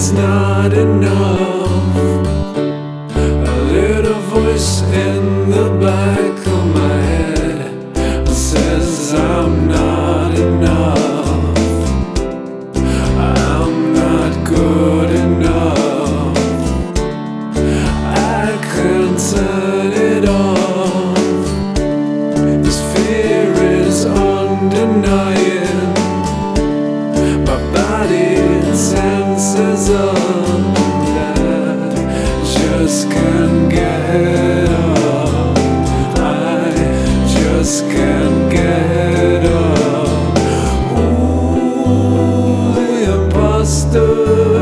is not enough. A little voice in the back of my head says I'm not enough. I'm not good enough. I can't turn it off. This fear is undeniable. My body senses of that just can't get up. I just can't get up. Ooh, the imposter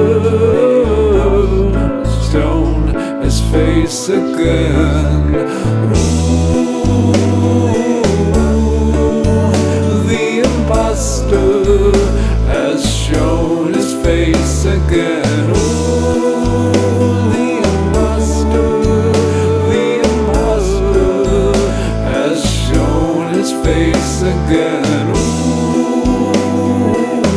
shown his face again. Ooh, the imposter has shown his face again. Ooh, the imposter has shown his face again. Ooh,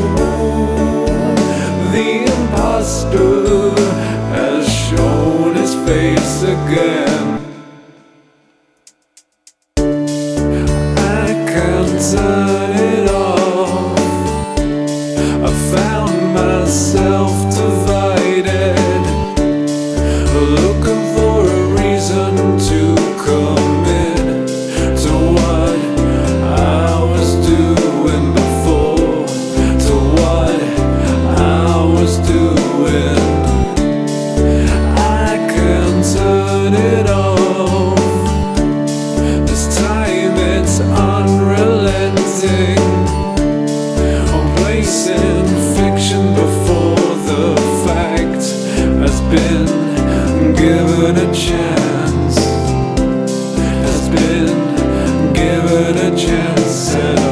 the imposter has shown his face again. I can't turn it off. I found myself divided, looking for a reason to commit to what I was doing before, to what I was doing. I can't turn it off. This time it's unrelenting. I'm placing fiction before the fact has been given a chance. Has been given a chance.